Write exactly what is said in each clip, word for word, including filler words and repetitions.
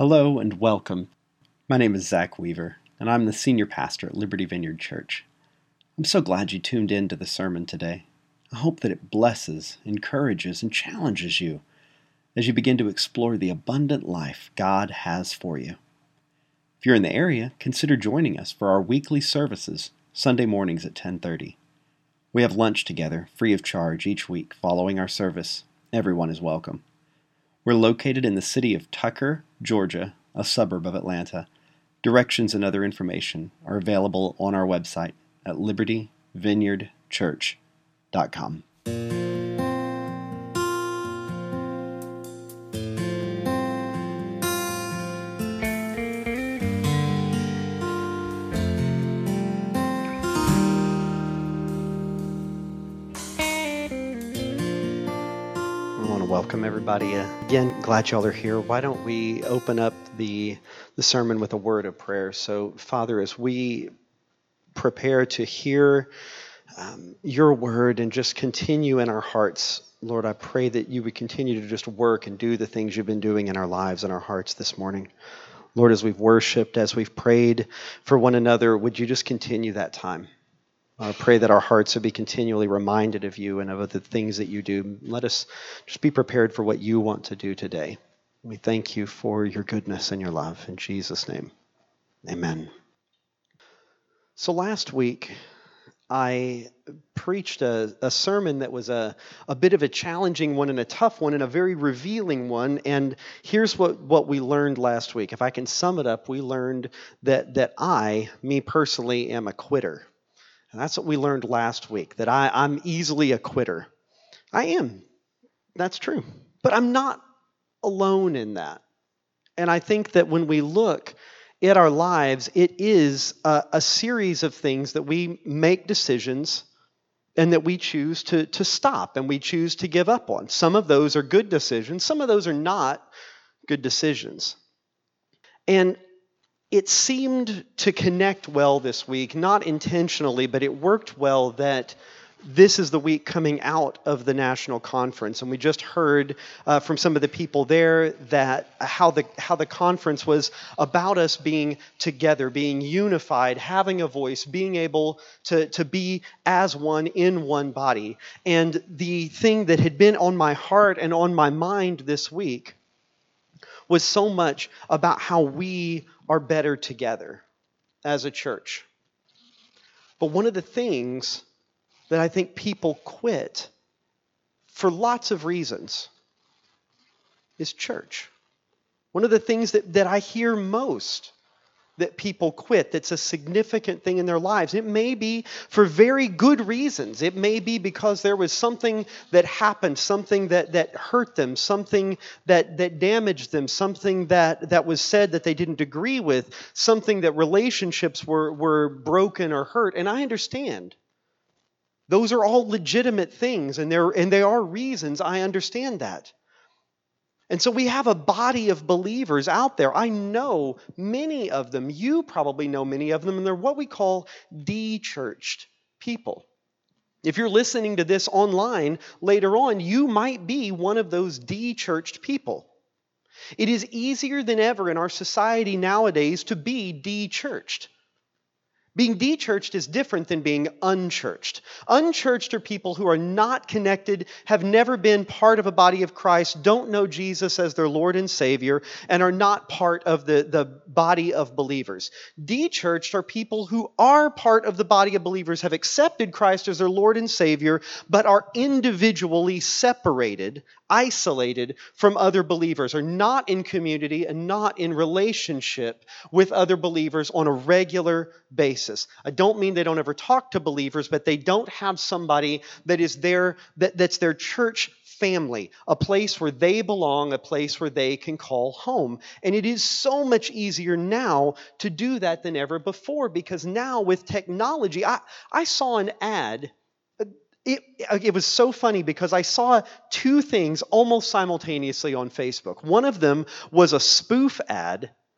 Hello and welcome. My name is Zach Weaver, and I'm the senior pastor at Liberty Vineyard Church. I'm so glad you tuned in to the sermon today. I hope that it blesses, encourages, and challenges you as you begin to explore the abundant life God has for you. If you're in the area, consider joining us for our weekly services, Sunday mornings at ten thirty. We have lunch together, free of charge, each week following our service. Everyone is welcome. We're located in the city of Tucker, Georgia, a suburb of Atlanta. Directions and other information are available on our website at liberty vineyard church dot com. Welcome everybody. Uh, again, glad y'all are here. Why don't we open up the the sermon with a word of prayer? So, Father, as we prepare to hear um, your word and just continue in our hearts, Lord, I pray that you would continue to just work and do the things you've been doing in our lives and our hearts this morning. Lord, as we've worshiped, as we've prayed for one another, would you just continue that time? I pray that our hearts would be continually reminded of you and of the things that you do. Let us just be prepared for what you want to do today. We thank you for your goodness and your love. In Jesus' name, amen. So last week, I preached a, a sermon that was a, a bit of a challenging one and a tough one and a very revealing one. And here's what, what we learned last week. If I can sum it up, we learned that, that I, me personally, am a quitter. And that's what we learned last week, that I, I'm easily a quitter. I am. That's true. But I'm not alone in that. And I think that when we look at our lives, it is a, a series of things that we make decisions and that we choose to, to stop and we choose to give up on. Some of those are good decisions. Some of those are not good decisions. And it seemed to connect well this week, not intentionally, but it worked well that this is the week coming out of the national conference. And we just heard uh, from some of the people there that how the how the conference was about us being together, being unified, having a voice, being able to, to be as one in one body. And the thing that had been on my heart and on my mind this week was so much about how we are better together as a church. But one of the things that I think people quit for lots of reasons is church. One of the things that, that I hear most that people quit, that's a significant thing in their lives. It may be for very good reasons. It may be because there was something that happened, something that, that hurt them, something that, that damaged them, something that, that was said that they didn't agree with, something that relationships were, were broken or hurt. And I understand. Those are all legitimate things, and, they're, and they are reasons. I understand that. And so we have a body of believers out there. I know many of them. You probably know many of them, and they're what we call de-churched people. If you're listening to this online later on, you might be one of those de-churched people. It is easier than ever in our society nowadays to be de-churched. Being de-churched is different than being unchurched. Unchurched are people who are not connected, have never been part of a body of Christ, don't know Jesus as their Lord and Savior, and are not part of the, the body of believers. De-churched are people who are part of the body of believers, have accepted Christ as their Lord and Savior, but are individually separated, isolated from other believers, are not in community and not in relationship with other believers on a regular basis. I don't mean they don't ever talk to believers, but they don't have somebody that is their, that, that's their church family, a place where they belong, a place where they can call home. And it is so much easier now to do that than ever before, because now with technology, I, I saw an ad. It, it was so funny because I saw two things almost simultaneously on Facebook. One of them was a spoof ad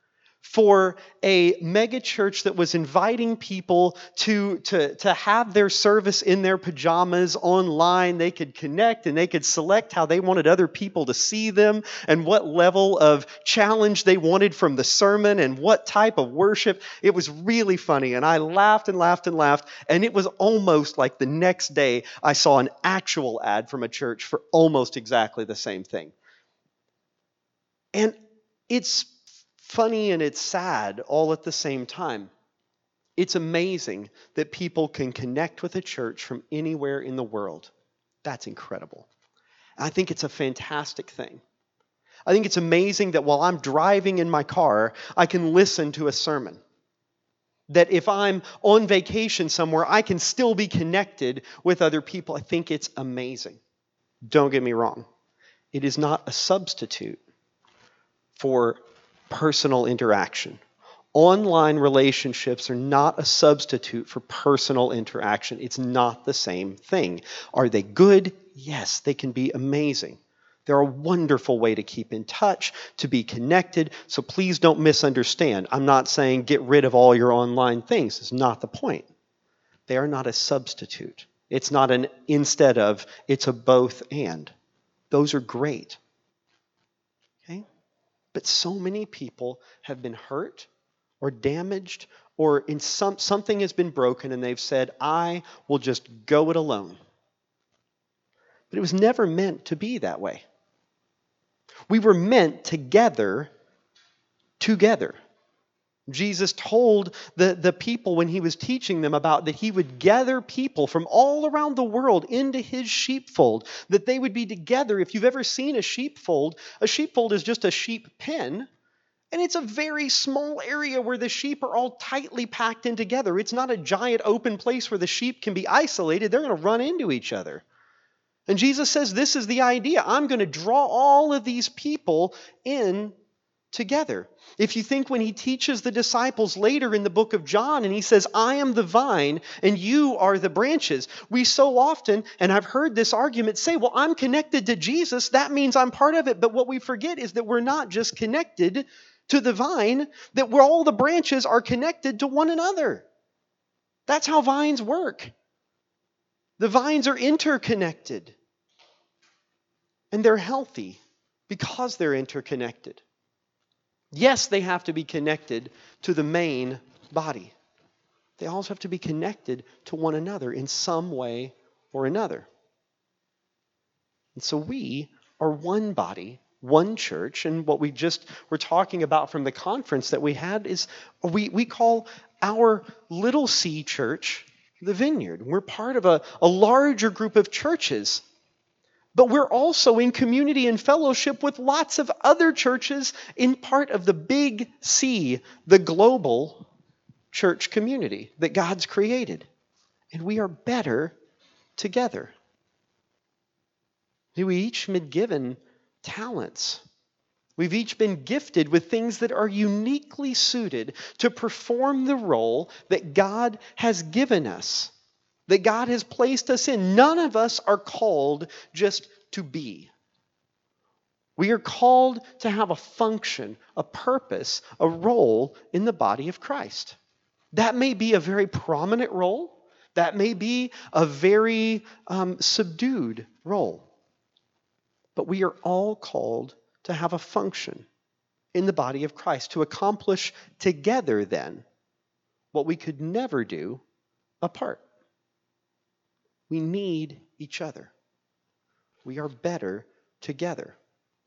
for a mega church that was inviting people to, to, to have their service in their pajamas online. They could connect and they could select how they wanted other people to see them and what level of challenge they wanted from the sermon and what type of worship. It was really funny, and I laughed and laughed and laughed, and it was almost like the next day I saw an actual ad from a church for almost exactly the same thing. And it's funny and it's sad all at the same time. It's amazing that people can connect with a church from anywhere in the world. That's incredible. I think it's a fantastic thing. I think it's amazing that while I'm driving in my car, I can listen to a sermon. That if I'm on vacation somewhere, I can still be connected with other people. I think it's amazing. Don't get me wrong. It is not a substitute for personal interaction. Online relationships are not a substitute for personal interaction. It's not the same thing. Are they good? Yes, they can be amazing. They're a wonderful way to keep in touch, to be connected. So please don't misunderstand. I'm not saying get rid of all your online things. It's not the point. They are not a substitute. It's not an instead of. It's a both and. Those are great. Okay? But so many people have been hurt or damaged, or in some something has been broken, and they've said, I will just go it alone. But it was never meant to be that way. We were meant together, together. Jesus told the, the people when he was teaching them about that he would gather people from all around the world into his sheepfold, that they would be together. If you've ever seen a sheepfold, a sheepfold is just a sheep pen, and it's a very small area where the sheep are all tightly packed in together. It's not a giant open place where the sheep can be isolated. They're going to run into each other. And Jesus says this is the idea. I'm going to draw all of these people in together. If you think when he teaches the disciples later in the book of John and he says, I am the vine and you are the branches, we so often, and I've heard this argument say, well, I'm connected to Jesus, that means I'm part of it. But what we forget is that we're not just connected to the vine, that we're, all the branches are connected to one another. That's how vines work. The vines are interconnected. And they're healthy because they're interconnected. Yes, they have to be connected to the main body. They also have to be connected to one another in some way or another. And so we are one body, one church, and what we just were talking about from the conference that we had is we, we call our little C church the Vineyard. We're part of a, a larger group of churches. But we're also in community and fellowship with lots of other churches in part of the big C, the global church community that God's created. And we are better together. We each been given talents. We've each been gifted with things that are uniquely suited to perform the role that God has given us, that God has placed us in. None of us are called just to be. We are called to have a function, a purpose, a role in the body of Christ. That may be a very prominent role. That may be a very um, subdued role. But we are all called to have a function in the body of Christ, to accomplish together then what we could never do apart. We need each other. We are better together.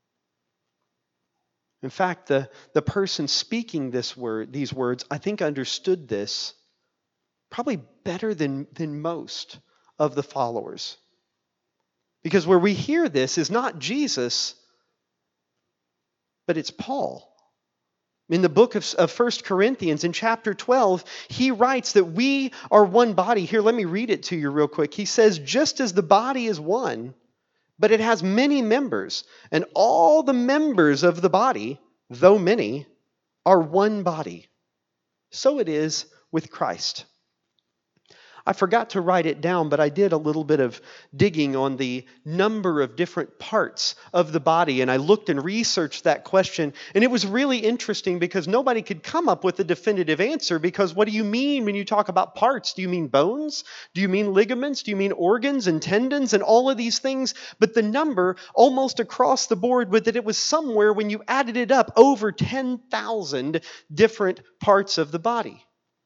In fact, the, the person speaking this word, these words, I think understood this probably better than, than most of the followers. Because where we hear this is not Jesus, but it's Paul. In the book of, of First Corinthians, in chapter twelve, he writes that we are one body. Here, let me read it to you real quick. He says, just as the body is one, but it has many members, and all the members of the body, though many, are one body. So it is with Christ. I forgot to write it down, but I did a little bit of digging on the number of different parts of the body, and I looked and researched that question, and it was really interesting because nobody could come up with a definitive answer, because what do you mean when you talk about parts? Do you mean bones? Do you mean ligaments? Do you mean organs and tendons and all of these things? But the number almost across the board with it, it was somewhere when you added it up, over ten thousand different parts of the body,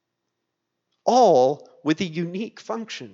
all with a unique function.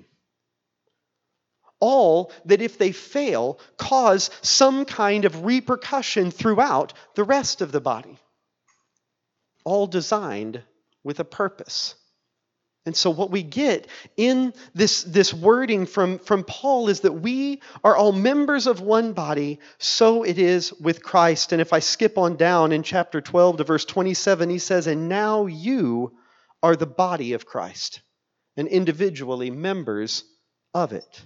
All that, if they fail, cause some kind of repercussion throughout the rest of the body. All designed with a purpose. And so what we get in this, this wording from, from Paul is that we are all members of one body, so it is with Christ. And if I skip on down in chapter twelve to verse twenty-seven, he says, "And now you are the body of Christ, and individually members of it."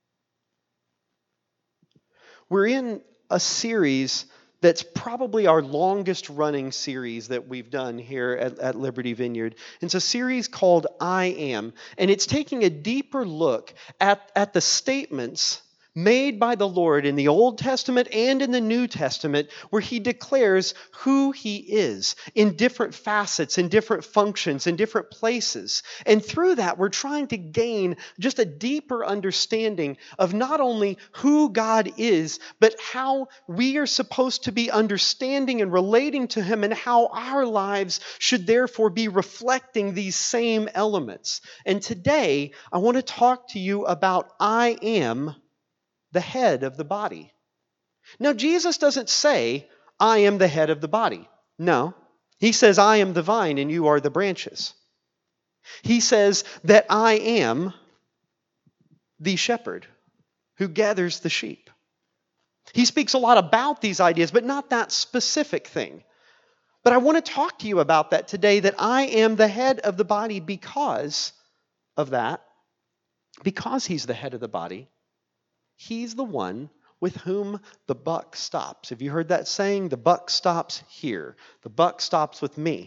We're in a series that's probably our longest running series that we've done here at, at Liberty Vineyard. It's a series called I Am, and it's taking a deeper look at, at the statements made by the Lord in the Old Testament and in the New Testament, where he declares who he is in different facets, in different functions, in different places. And through that, we're trying to gain just a deeper understanding of not only who God is, but how we are supposed to be understanding and relating to him, and how our lives should therefore be reflecting these same elements. And today, I want to talk to you about I am the head of the body. Now, Jesus doesn't say, "I am the head of the body." No. He says, "I am the vine and you are the branches." He says that I am the shepherd who gathers the sheep. He speaks a lot about these ideas, but not that specific thing. But I want to talk to you about that today, that I am the head of the body because of that. Because he's the head of the body, he's the one with whom the buck stops. Have you heard that saying? The buck stops here. The buck stops with me.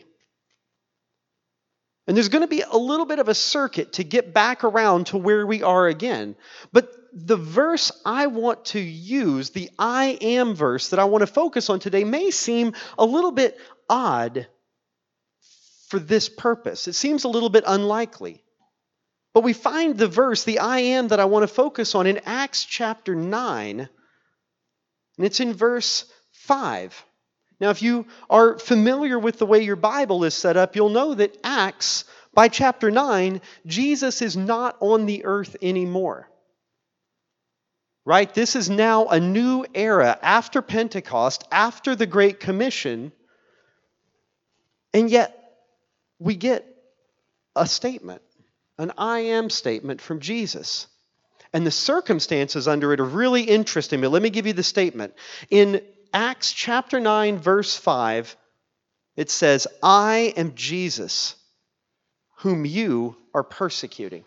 And there's going to be a little bit of a circuit to get back around to where we are again. But the verse I want to use, the I am verse that I want to focus on today, may seem a little bit odd for this purpose. It seems a little bit unlikely. But we find the verse, the I am, that I want to focus on in Acts chapter nine, and it's in verse five. Now, if you are familiar with the way your Bible is set up, you'll know that Acts, by chapter nine, Jesus is not on the earth anymore. Right? This is now a new era after Pentecost, after the Great Commission, and yet we get a statement. An I am statement from Jesus. And the circumstances under it are really interesting, but let me give you the statement. In Acts chapter nine, verse five, it says, "I am Jesus, whom you are persecuting."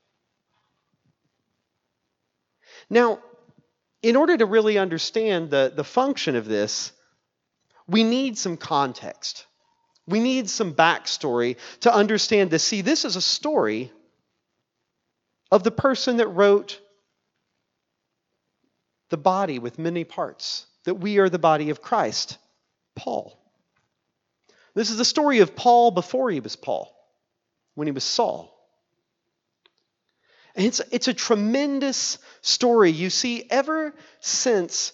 Now, in order to really understand the, the function of this, we need some context. We need some backstory to understand this. See, this is a story of the person that wrote the body with many parts, that we are the body of Christ, Paul. This is the story of Paul before he was Paul, when he was Saul. And it's, it's a tremendous story. You see, ever since,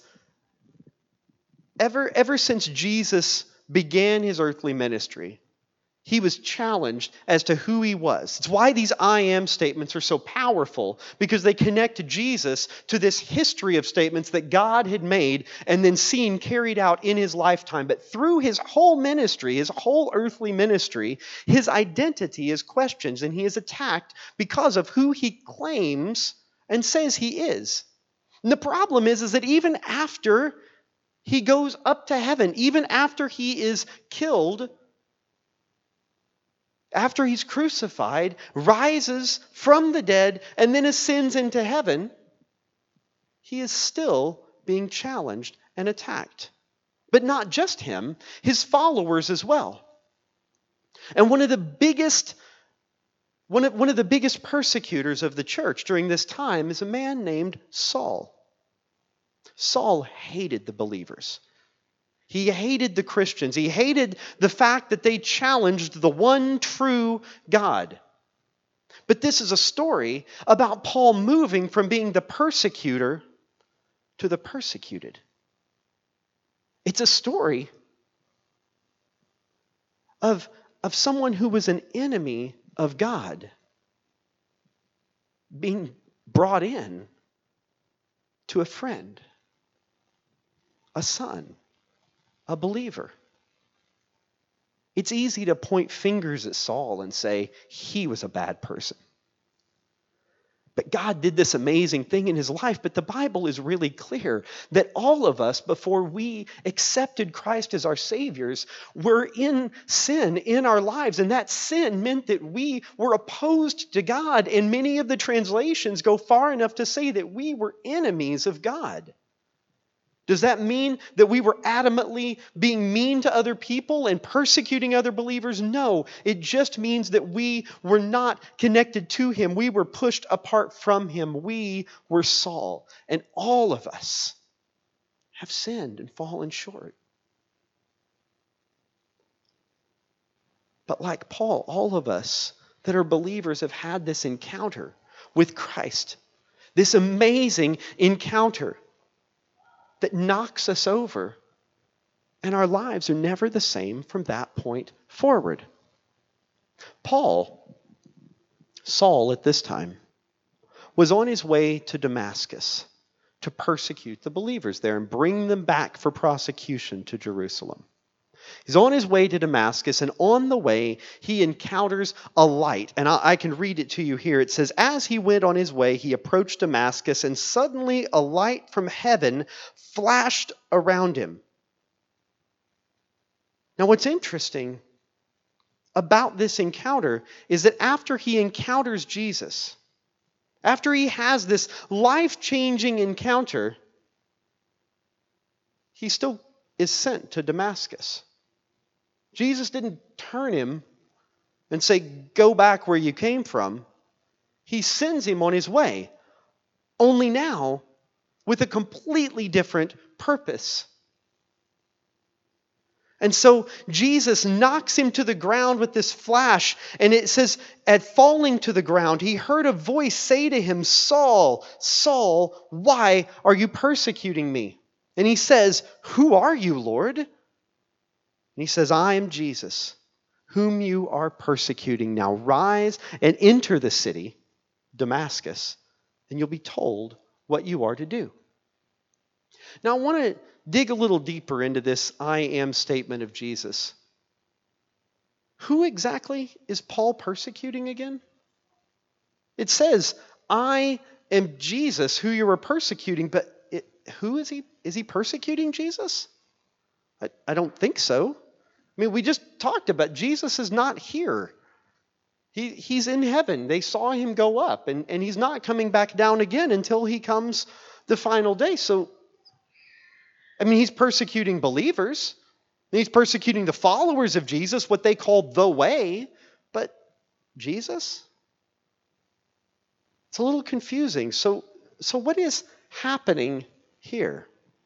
ever, ever since Jesus began his earthly ministry, he was challenged as to who he was. It's why these I am statements are so powerful, because they connect Jesus to this history of statements that God had made and then seen carried out in his lifetime. But through his whole ministry, his whole earthly ministry, his identity is questioned and he is attacked because of who he claims and says he is. And the problem is, is that even after he goes up to heaven, even after he is killed, after he's crucified, rises from the dead, and then ascends into heaven, he is still being challenged and attacked. But not just him, his followers as well. And one of the biggest One of, one of the biggest persecutors of the church during this time is a man named Saul. Saul hated the believers. He hated the Christians. He hated the fact that they challenged the one true God. But this is a story about Paul moving from being the persecutor to the persecuted. It's a story of, of someone who was an enemy of God being brought in to a friend, a son, a believer. It's easy to point fingers at Saul and say he was a bad person. But God did this amazing thing in his life. But the Bible is really clear that all of us, before we accepted Christ as our saviors, were in sin in our lives. And that sin meant that we were opposed to God. And many of the translations go far enough to say that we were enemies of God. Does that mean that we were adamantly being mean to other people and persecuting other believers? No, it just means that we were not connected to him. We were pushed apart from him. We were Saul. And all of us have sinned and fallen short. But like Paul, all of us that are believers have had this encounter with Christ, this amazing encounter that knocks us over, and our lives are never the same from that point forward. Paul, Saul at this time, was on his way to Damascus to persecute the believers there and bring them back for prosecution to Jerusalem. He's on his way to Damascus, and on the way, he encounters a light. And I, I can read it to you here. It says, as he went on his way, he approached Damascus, and suddenly a light from heaven flashed around him. Now, what's interesting about this encounter is that after he encounters Jesus, after he has this life-changing encounter, he still is sent to Damascus. Jesus didn't turn him and say, go back where you came from. He sends him on his way, only now with a completely different purpose. And so Jesus knocks him to the ground with this flash, and it says, at falling to the ground, he heard a voice say to him, Saul, Saul, why are you persecuting me? And he says, who are you, Lord? And he says, I am Jesus, whom you are persecuting. Now rise and enter the city, Damascus, and you'll be told what you are to do. Now I want to dig a little deeper into this I am statement of Jesus. Who exactly is Paul persecuting again? It says, I am Jesus, who you are persecuting, but it, who is he? Is he persecuting Jesus? I, I don't think so. I mean, we just talked about Jesus is not here. He, he's in heaven. They saw him go up, and, and he's not coming back down again until he comes the final day. So, I mean, he's persecuting believers. He's persecuting the followers of Jesus, what they call the way. But Jesus? It's a little confusing. So, so what is happening here?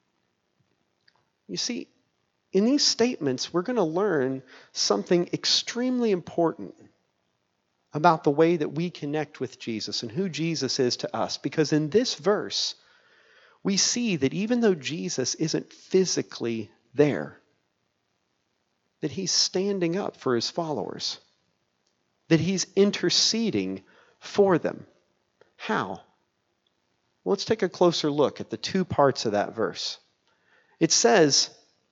You see, in these statements, we're going to learn something extremely important about the way that we connect with Jesus and who Jesus is to us. Because in this verse, we see that even though Jesus isn't physically there, that he's standing up for his followers, that he's interceding for them. How? Well, let's take a closer look at the two parts of that verse. It says,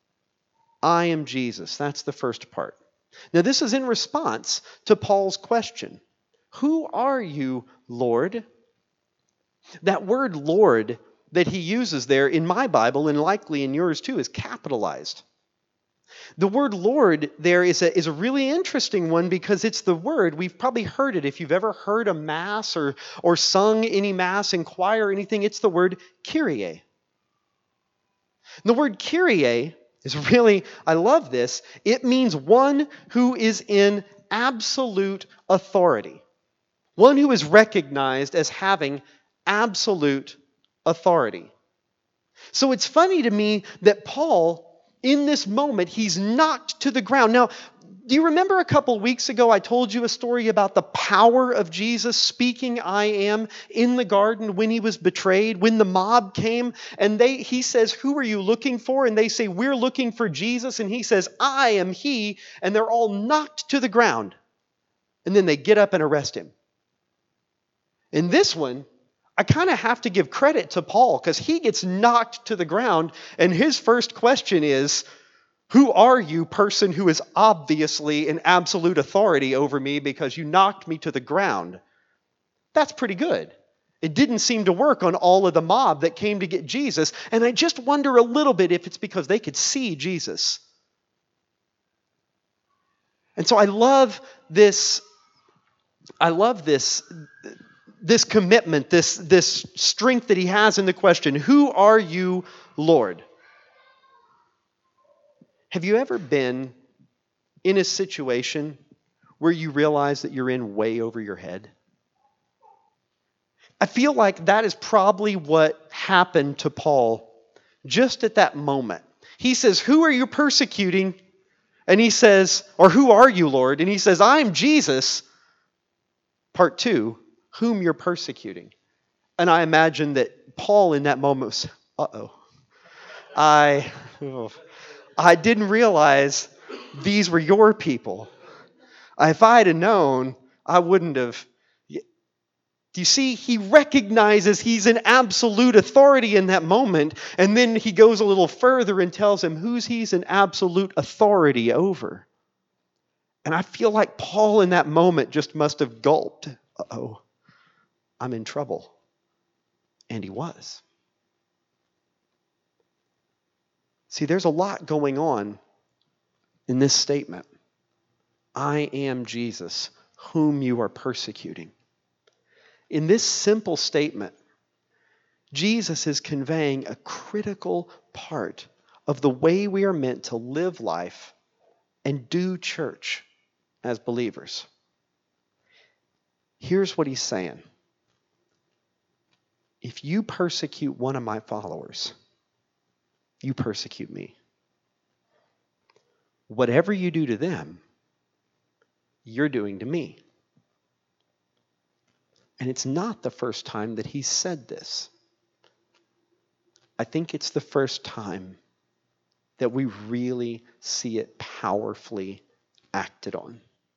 I am Jesus. That's the first part. Now, this is in response to Paul's question. Who are you, Lord? That word Lord that he uses there in my Bible, and likely in yours too, is capitalized. The word Lord there is a, is a really interesting one because it's the word, we've probably heard it if you've ever heard a mass or, or sung any mass in choir or anything, it's the word Kyrie. The word Kyrie is really, I love this, it means one who is in absolute authority. One who is recognized as having absolute authority. So it's funny to me that Paul, in this moment, he's knocked to the ground. Now, do you remember a couple weeks ago I told you a story about the power of Jesus speaking I am in the garden when he was betrayed, when the mob came and they he says, "Who are you looking for?" And they say, "We're looking for Jesus." And he says, "I am he." And they're all knocked to the ground. And then they get up and arrest him. In this one, I kind of have to give credit to Paul because he gets knocked to the ground and his first question is, "Who are you, person who is obviously in absolute authority over me because you knocked me to the ground?" That's pretty good. It didn't seem to work on all of the mob that came to get Jesus. And I just wonder a little bit if it's because they could see Jesus. And so I love this, I love this, this commitment, this, this strength that he has in the question, "Who are you, Lord?" Have you ever been in a situation where you realize that you're in way over your head? I feel like that is probably what happened to Paul just at that moment. He says, "Who are you persecuting?" And he says, or "Who are you, Lord?" And he says, "I'm Jesus." Part two, whom you're persecuting. And I imagine that Paul in that moment was, uh-oh. I... Oh. I didn't realize these were your people. If I had known, I wouldn't have. Do you see? He recognizes he's in absolute authority in that moment, and then he goes a little further and tells him who's he's in absolute authority over. And I feel like Paul in that moment just must have gulped. Uh-oh, I'm in trouble. And he was. See, there's a lot going on in this statement. I am Jesus, whom you are persecuting. In this simple statement, Jesus is conveying a critical part of the way we are meant to live life and do church as believers. Here's what he's saying. If you persecute one of my followers, you persecute me. Whatever you do to them, you're doing to me. And it's not the first time that he's said this. I think it's the first time that we really see it powerfully acted on.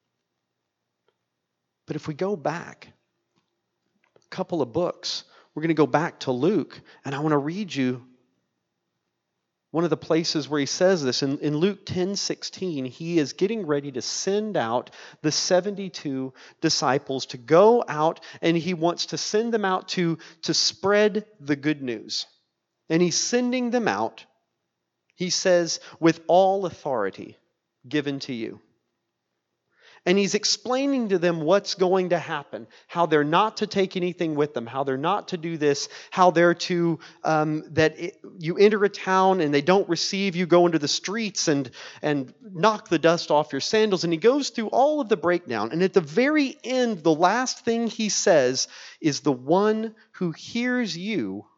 But if we go back a couple of books, we're going to go back to Luke, and I want to read you one of the places where he says this. In, in Luke ten sixteen, he is getting ready to send out the seventy-two disciples to go out, and he wants to send them out to, to spread the good news. And he's sending them out, he says, with all authority given to you. And he's explaining to them what's going to happen, how they're not to take anything with them, how they're not to do this, how they're to, um, that it, you enter a town and they don't receive you, go into the streets and, and knock the dust off your sandals. And he goes through all of the breakdown. And at the very end, the last thing he says is, the one who hears you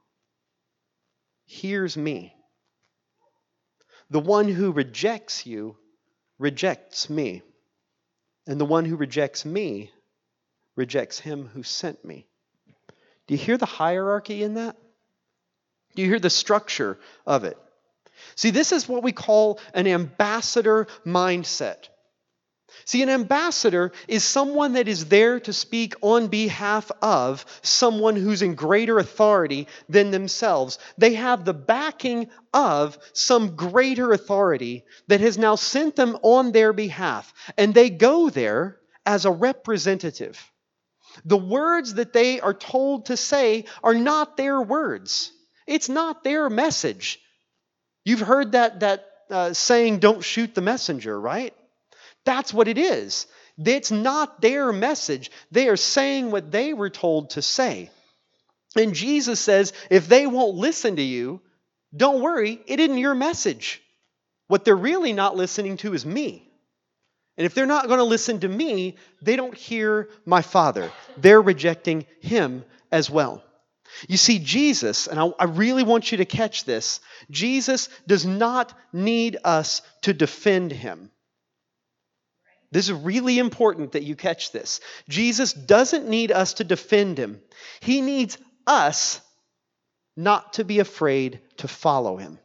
hears me. The one who rejects you rejects me. And the one who rejects me rejects him who sent me. Do you hear the hierarchy in that? Do you hear the structure of it? See, this is what we call an ambassador mindset. See, an ambassador is someone that is there to speak on behalf of someone who's in greater authority than themselves. They have the backing of some greater authority that has now sent them on their behalf. And they go there as a representative. The words that they are told to say are not their words. It's not their message. You've heard that, that uh, saying, "Don't shoot the messenger," right? That's what it is. It's not their message. They are saying what they were told to say. And Jesus says, if they won't listen to you, don't worry, it isn't your message. What they're really not listening to is me. And if they're not going to listen to me, they don't hear my Father. They're rejecting him as well. You see, Jesus, and I, I really want you to catch this, Jesus does not need us to defend him. This is really important that you catch this. Jesus doesn't need us to defend him. He needs us not to be afraid to follow him.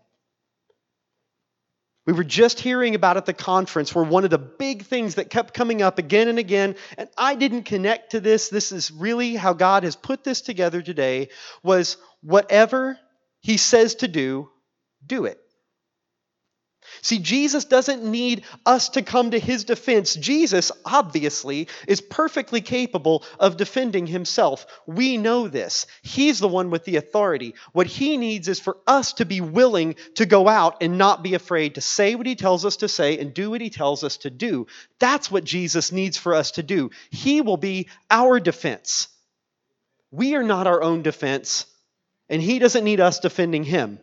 We were just hearing about at the conference where one of the big things that kept coming up again and again, and I didn't connect to this, this is really how God has put this together today, was whatever he says to do, do it. See, Jesus doesn't need us to come to his defense. Jesus, obviously, is perfectly capable of defending himself. We know this. He's the one with the authority. What he needs is for us to be willing to go out and not be afraid to say what he tells us to say and do what he tells us to do. That's what Jesus needs for us to do. He will be our defense. We are not our own defense, and he doesn't need us defending him.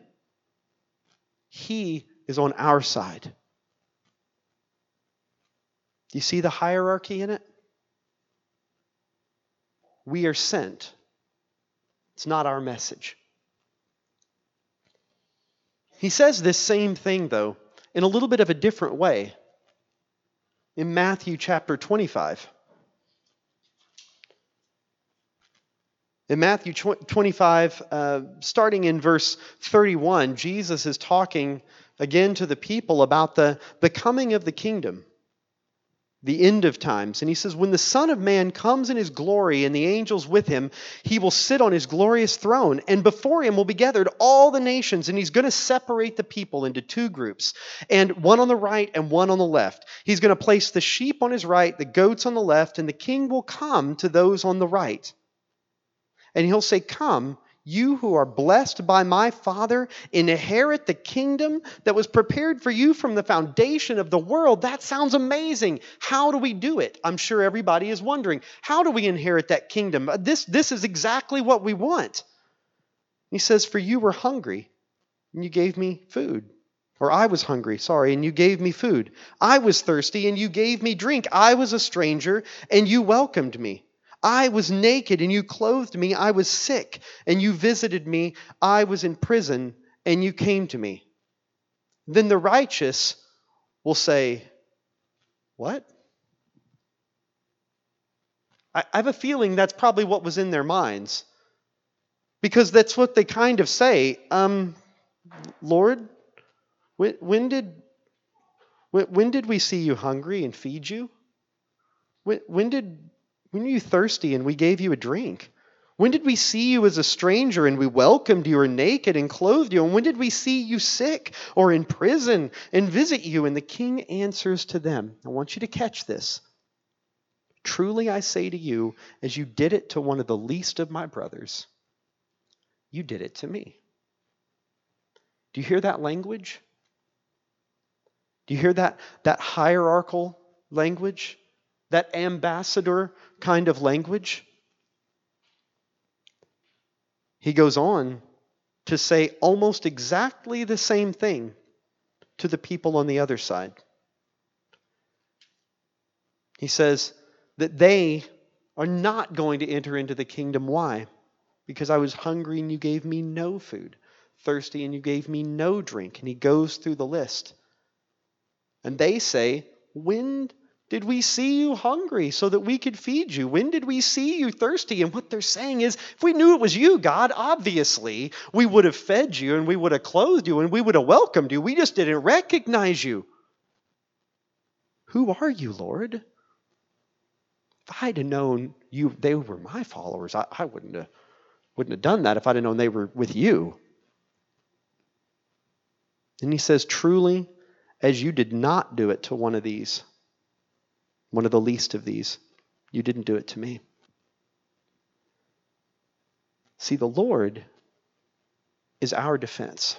He is on our side. Do you see the hierarchy in it? We are sent. It's not our message. He says this same thing, though, in a little bit of a different way. In Matthew chapter twenty-five. In Matthew twenty-five, uh, starting in verse thirty-one, Jesus is talking again to the people about the, the coming of the kingdom, the end of times. And he says, when the Son of Man comes in his glory and the angels with him, he will sit on his glorious throne. And before him will be gathered all the nations. And he's going to separate the people into two groups, and one on the right and one on the left. He's going to place the sheep on his right, the goats on the left, and the king will come to those on the right. And he'll say, come, you who are blessed by my Father, inherit the kingdom that was prepared for you from the foundation of the world. That sounds amazing. How do we do it? I'm sure everybody is wondering, how do we inherit that kingdom? This, this is exactly what we want. He says, for you were hungry, and you gave me food. Or I was hungry, sorry, and you gave me food. I was thirsty, and you gave me drink. I was a stranger, and you welcomed me. I was naked and you clothed me. I was sick and you visited me. I was in prison and you came to me. Then the righteous will say, what? I have a feeling that's probably what was in their minds. Because that's what they kind of say. Um, Lord, when, when did when, when did we see you hungry and feed you? When, when did When were you thirsty and we gave you a drink? When did we see you as a stranger and we welcomed you, or naked and clothed you? And when did we see you sick or in prison and visit you? And the king answers to them. I want you to catch this. Truly I say to you, as you did it to one of the least of my brothers, you did it to me. Do you hear that language? Do you hear that, that hierarchical language? That ambassador kind of language? He goes on to say almost exactly the same thing to the people on the other side. He says that they are not going to enter into the kingdom. Why? Because I was hungry and you gave me no food, thirsty and you gave me no drink. And he goes through the list. And they say, when did we see you hungry so that we could feed you? When did we see you thirsty? And what they're saying is, if we knew it was you, God, obviously, we would have fed you and we would have clothed you and we would have welcomed you. We just didn't recognize you. Who are you, Lord? If I'd have known you, they were my followers, I, I wouldn't have, wouldn't have done that if I'd have known they were with you. And he says, truly, as you did not do it to one of these, one of the least of these, you didn't do it to me. See, the Lord is our defense.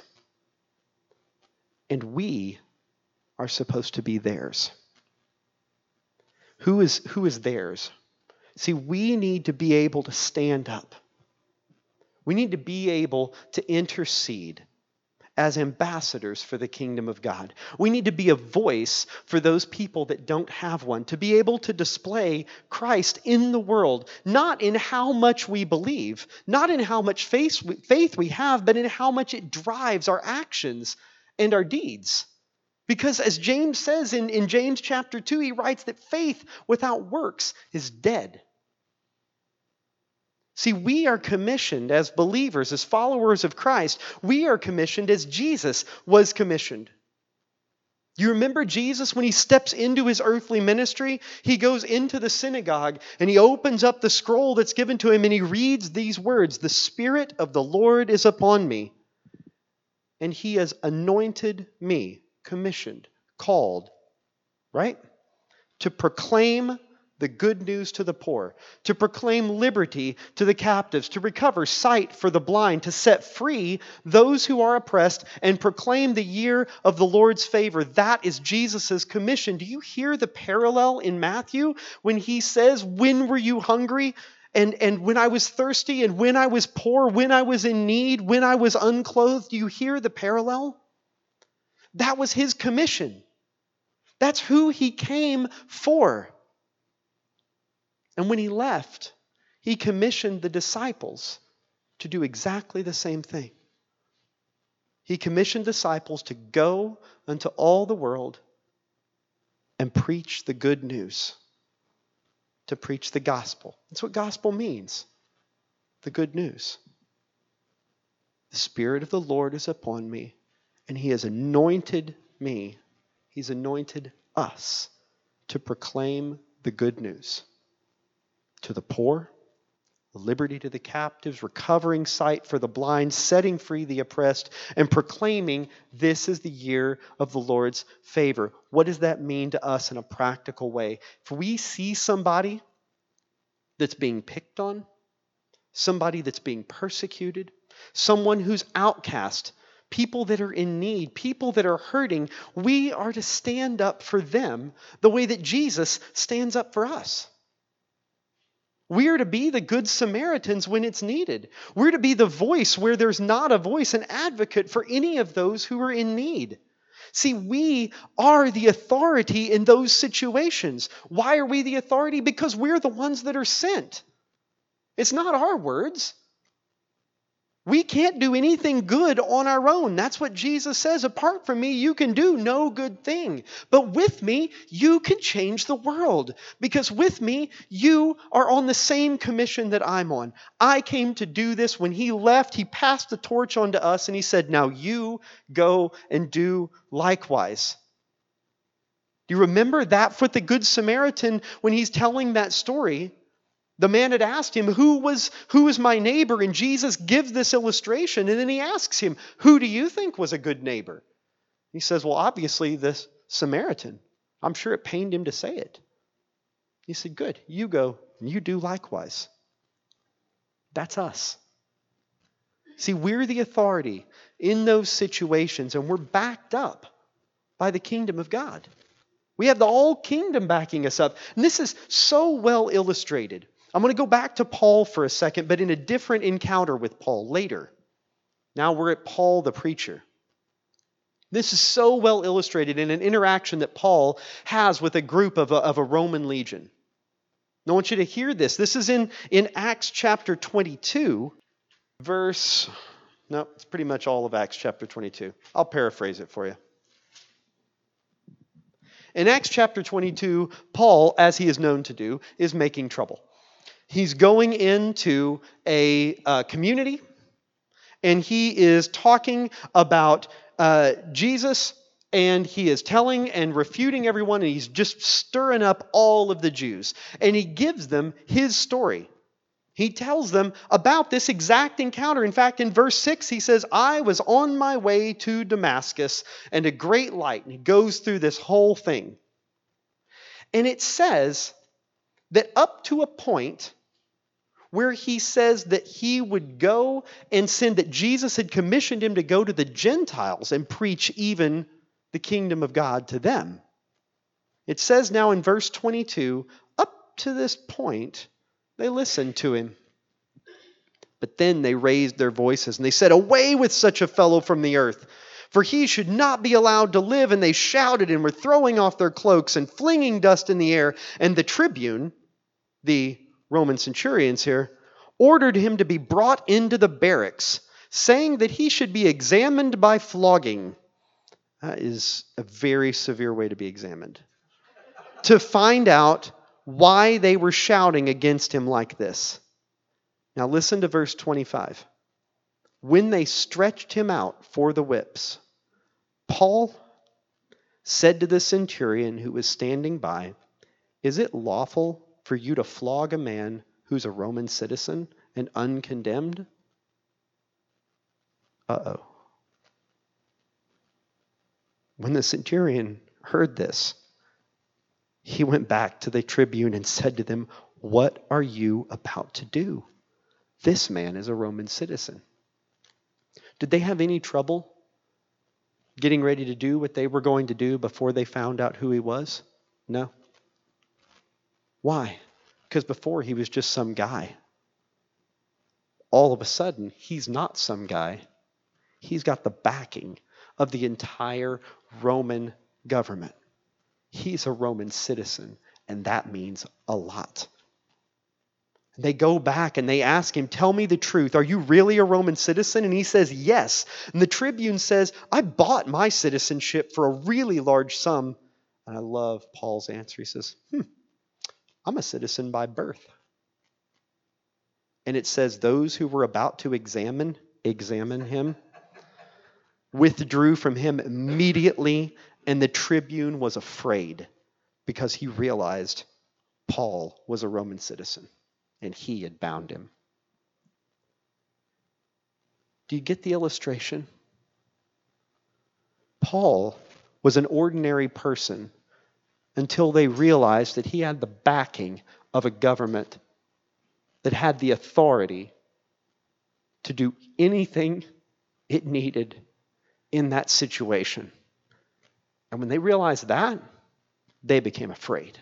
And we are supposed to be theirs. Who is, who is theirs? See, we need to be able to stand up. We need to be able to intercede as ambassadors for the kingdom of God. We need to be a voice for those people that don't have one, to be able to display Christ in the world, not in how much we believe, not in how much faith we, faith we have, but in how much it drives our actions and our deeds. Because as James says in, in James chapter two, he writes that faith without works is dead. See, we are commissioned as believers, as followers of Christ. We are commissioned as Jesus was commissioned. You remember Jesus when he steps into his earthly ministry? He goes into the synagogue and he opens up the scroll that's given to him and he reads these words, "The Spirit of the Lord is upon me, and he has anointed me," commissioned, called, right? To proclaim the good news to the poor, to proclaim liberty to the captives, to recover sight for the blind, to set free those who are oppressed, and proclaim the year of the Lord's favor. That is Jesus' commission. Do you hear the parallel in Matthew when he says, "When were you hungry? And, and when I was thirsty, and when I was poor, when I was in need, when I was unclothed"? Do you hear the parallel? That was his commission. That's who he came for. And when he left, he commissioned the disciples to do exactly the same thing. He commissioned disciples to go unto all the world and preach the good news, to preach the gospel. That's what gospel means, the good news. The Spirit of the Lord is upon me, and he has anointed me. He's anointed us to proclaim the good news to the poor, liberty to the captives, recovering sight for the blind, setting free the oppressed, and proclaiming this is the year of the Lord's favor. What does that mean to us in a practical way? If we see somebody that's being picked on, somebody that's being persecuted, someone who's outcast, people that are in need, people that are hurting, we are to stand up for them the way that Jesus stands up for us. We are to be the good Samaritans when it's needed. We're to be the voice where there's not a voice, an advocate for any of those who are in need. See, we are the authority in those situations. Why are we the authority? Because we're the ones that are sent. It's not our words. We can't do anything good on our own. That's what Jesus says. Apart from me, you can do no good thing. But with me, you can change the world. Because with me, you are on the same commission that I'm on. I came to do this. When he left, he passed the torch on to us and he said, now you go and do likewise. Do you remember that for the Good Samaritan when he's telling that story? The man had asked him, who was, who is my neighbor? And Jesus gives this illustration. And then he asks him, who do you think was a good neighbor? He says, well, obviously this Samaritan. I'm sure it pained him to say it. He said, good, you go and you do likewise. That's us. See, we're the authority in those situations, and we're backed up by the kingdom of God. We have the whole kingdom backing us up. And this is so well illustrated. I'm going to go back to Paul for a second, but in a different encounter with Paul later. Now we're at Paul the preacher. This is so well illustrated in an interaction that Paul has with a group of a, of a Roman legion. I want you to hear this. This is in, in Acts chapter twenty-two, verse... No, it's pretty much all of Acts chapter twenty-two. I'll paraphrase it for you. In Acts chapter twenty-two, Paul, as he is known to do, is making trouble. He's going into a uh, community, and he is talking about uh, Jesus, and he is telling and refuting everyone, and he's just stirring up all of the Jews. And he gives them his story. He tells them about this exact encounter. In fact, in verse six, he says, I was on my way to Damascus, and a great light. And he goes through this whole thing. And it says that up to a point where he says that he would go and send, that Jesus had commissioned him to go to the Gentiles and preach even the kingdom of God to them. It says now in verse twenty-two, up to this point, they listened to him. But then they raised their voices and they said, away with such a fellow from the earth. for he should not be allowed to live. And they shouted and were throwing off their cloaks and flinging dust in the air. And the tribune, the Roman centurions here, ordered him to be brought into the barracks, saying that he should be examined by flogging. That is a very severe way to be examined. To find out why they were shouting against him like this. Now listen to verse twenty-five. When they stretched him out for the whips, Paul said to the centurion who was standing by, "Is it lawful for you to flog a man who's a Roman citizen and uncondemned?" Uh-oh. When the centurion heard this, he went back to the tribune and said to them, "What are you about to do? This man is a Roman citizen." Did they have any trouble getting ready to do what they were going to do before they found out who he was? No. Why? Because before he was just some guy. All of a sudden, he's not some guy. He's got the backing of the entire Roman government. He's a Roman citizen, and that means a lot. They go back and they ask him, "Tell me the truth. Are you really a Roman citizen?" And he says, "Yes." And the tribune says, "I bought my citizenship for a really large sum." And I love Paul's answer. He says, hmm, "I'm a citizen by birth." And it says those who were about to examine, examine him, withdrew from him immediately, and the tribune was afraid because he realized Paul was a Roman citizen and he had bound him. Do you get the illustration? Paul was an ordinary person until they realized that he had the backing of a government that had the authority to do anything it needed in that situation. And when they realized that, they became afraid.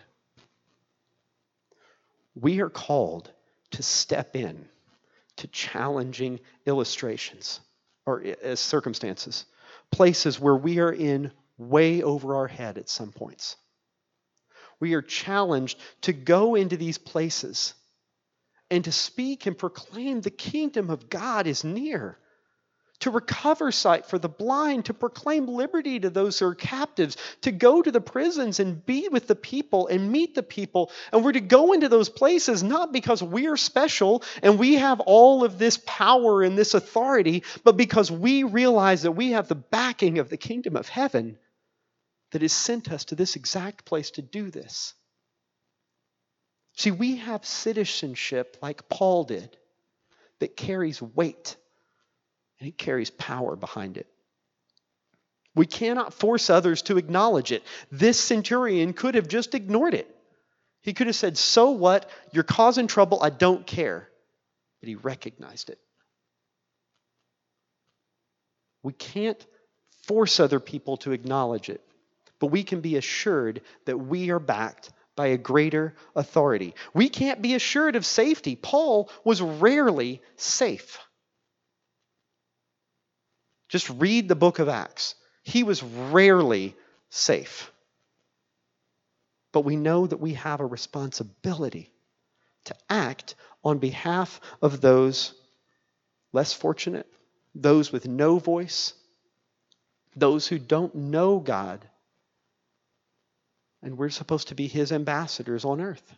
We are called to step in to challenging illustrations or uh, circumstances, places where we are in way over our head at some points. We are challenged to go into these places and to speak and proclaim the kingdom of God is near, to recover sight for the blind, to proclaim liberty to those who are captives, to go to the prisons and be with the people and meet the people. And we're to go into those places not because we're special and we have all of this power and this authority, but because we realize that we have the backing of the kingdom of heaven that has sent us to this exact place to do this. See, we have citizenship like Paul did that carries weight. And it carries power behind it. We cannot force others to acknowledge it. This centurion could have just ignored it. He could have said, "So what? You're causing trouble. I don't care." But he recognized it. We can't force other people to acknowledge it. But we can be assured that we are backed by a greater authority. We can't be assured of safety. Paul was rarely safe. Just read the book of Acts. He was rarely safe. But we know that we have a responsibility to act on behalf of those less fortunate, those with no voice, those who don't know God. And we're supposed to be His ambassadors on earth.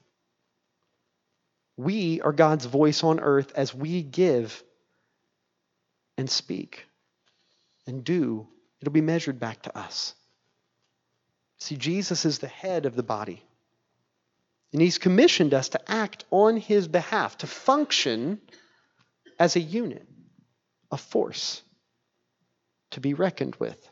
We are God's voice on earth as we give and speak. And do, it'll be measured back to us. See, Jesus is the head of the body. And He's commissioned us to act on His behalf, to function as a unit, a force to be reckoned with.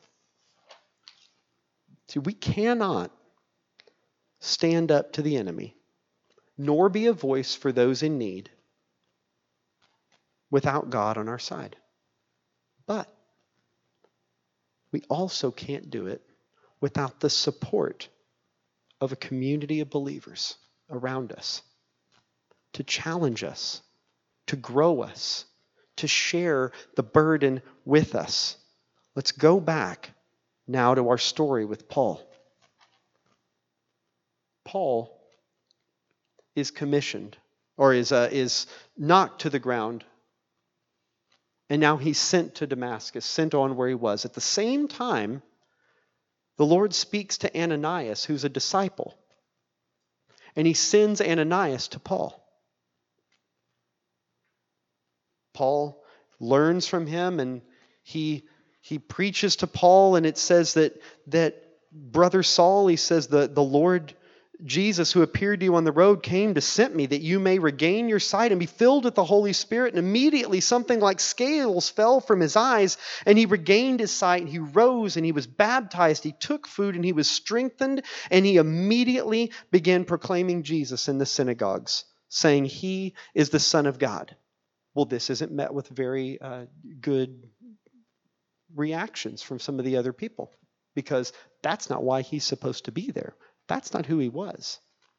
See, we cannot stand up to the enemy, nor be a voice for those in need without God on our side. But we also can't do it without the support of a community of believers around us to challenge us, to grow us, to share the burden with us. Let's go back now to our story with Paul. Paul is commissioned, or is uh, is knocked to the ground, and now he's sent to Damascus, sent on where he was. At the same time, the Lord speaks to Ananias, who's a disciple, and he sends Ananias to Paul. Paul learns from him, and he he preaches to Paul, and it says that that brother Saul, he says, the, the Lord Jesus, who appeared to you on the road, came to send me that you may regain your sight and be filled with the Holy Spirit. And immediately something like scales fell from his eyes, and he regained his sight. He rose and he was baptized. He took food and he was strengthened, and he immediately began proclaiming Jesus in the synagogues, saying he is the Son of God. Well, this isn't met with very uh, good reactions from some of the other people, because that's not why he's supposed to be there. That's not who he was.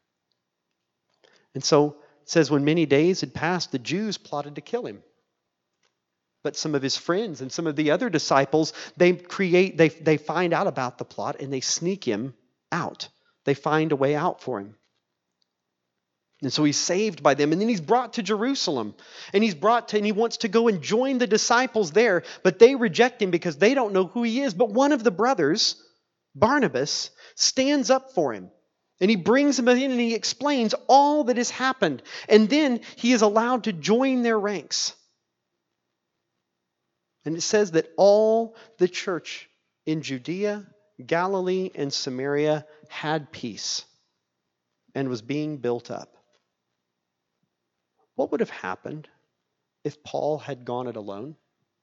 And so it says, when many days had passed, the Jews plotted to kill him. But some of his friends and some of the other disciples, they create, they, they find out about the plot, and they sneak him out. They find a way out for him. And so he's saved by them, and then he's brought to Jerusalem, and he's brought to, and he wants to go and join the disciples there, but they reject him because they don't know who he is. But one of the brothers, Barnabas, stands up for him, and he brings him in, and he explains all that has happened, and then he is allowed to join their ranks. And it says that all the church in Judea, Galilee, and Samaria had peace and was being built up. What would have happened if Paul had gone it alone?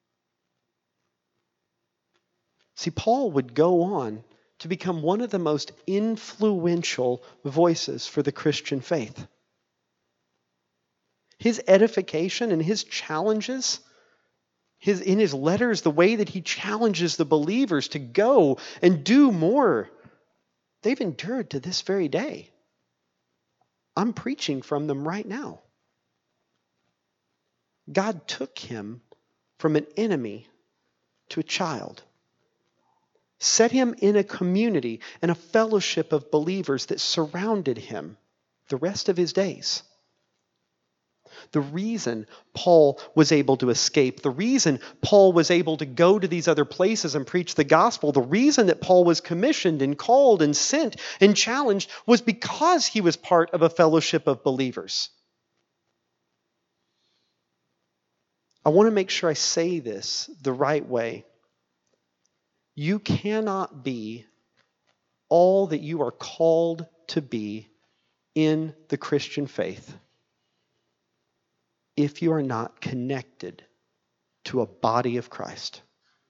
See, Paul would go on to become one of the most influential voices for the Christian faith. His edification and his challenges, his, in his letters, the way that he challenges the believers to go and do more, they've endured to this very day. I'm preaching from them right now. God took him from an enemy to a child, set him in a community and a fellowship of believers that surrounded him the rest of his days. The reason Paul was able to escape, the reason Paul was able to go to these other places and preach the gospel, the reason that Paul was commissioned and called and sent and challenged was because he was part of a fellowship of believers. I want to make sure I say this the right way. You cannot be all that you are called to be in the Christian faith if you are not connected to a body of Christ.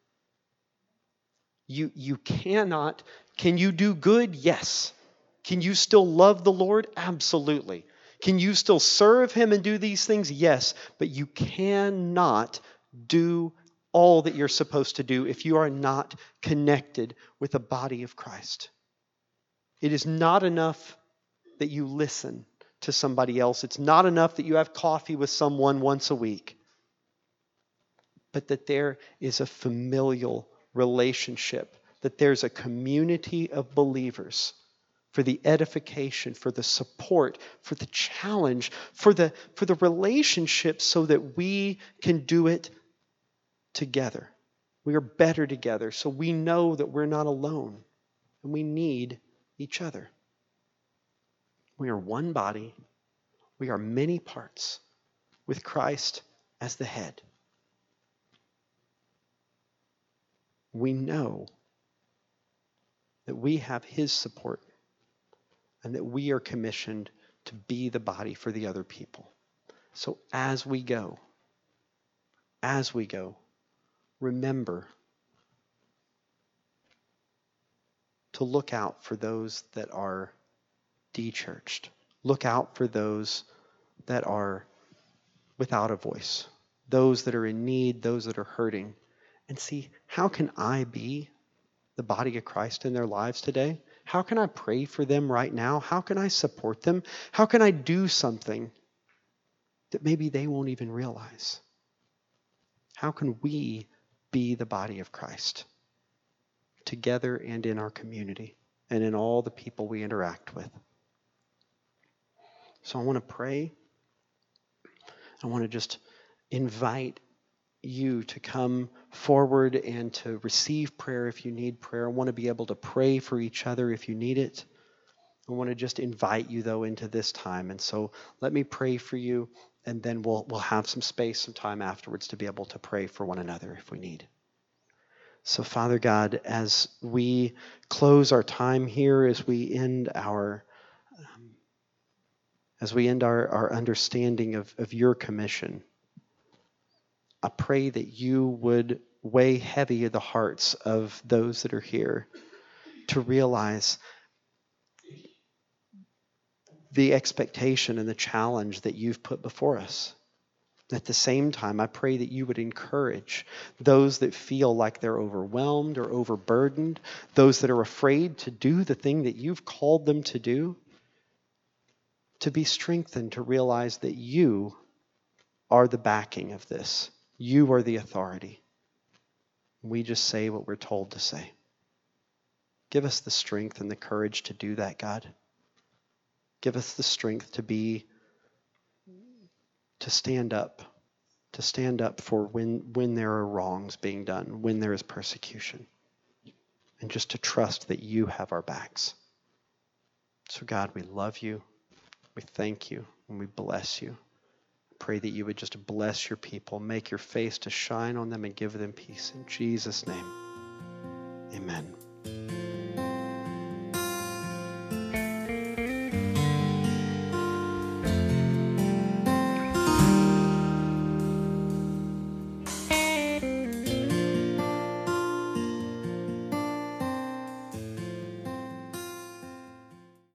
You, you cannot. Can you do good? Yes. Can you still love the Lord? Absolutely. Can you still serve him and do these things? Yes. But you cannot do all that you're supposed to do if you are not connected with the body of Christ. It is not enough that you listen to somebody else. It's not enough that you have coffee with someone once a week. But that there is a familial relationship, that there's a community of believers for the edification, for the support, for the challenge, for the, for the relationship, so that we can do it together. We are better together, so we know that we're not alone, and we need each other. We are one body. We are many parts, with Christ as the head. We know that we have his support, and that we are commissioned to be the body for the other people. So as we go, as we go, remember to look out for those that are de-churched. Look out for those that are without a voice, those that are in need, those that are hurting, and see, how can I be the body of Christ in their lives today? How can I pray for them right now? How can I support them? How can I do something that maybe they won't even realize? How can we be the body of Christ? together and in our community and in all the people we interact with. So I want to pray. I want to just invite you to come forward and to receive prayer if you need prayer. I want to be able to pray for each other if you need it. I want to just invite you, though, into this time. And so let me pray for you, and then we'll we'll have some space, some time afterwards to be able to pray for one another if we need. So, Father God, as we close our time here, as we end our um, as we end our, our understanding of, of your commission, I pray that you would weigh heavy the hearts of those that are here to realize the expectation and the challenge that you've put before us. At the same time, I pray that you would encourage those that feel like they're overwhelmed or overburdened, those that are afraid to do the thing that you've called them to do, to be strengthened to realize that you are the backing of this. You are the authority. We just say what we're told to say. Give us the strength and the courage to do that, God. Give us the strength to be, to stand up, to stand up for when, when there are wrongs being done, when there is persecution, and just to trust that you have our backs. So God, we love you, we thank you, and we bless you. Pray that you would just bless your people, make your face to shine on them and give them peace. In Jesus' name, amen.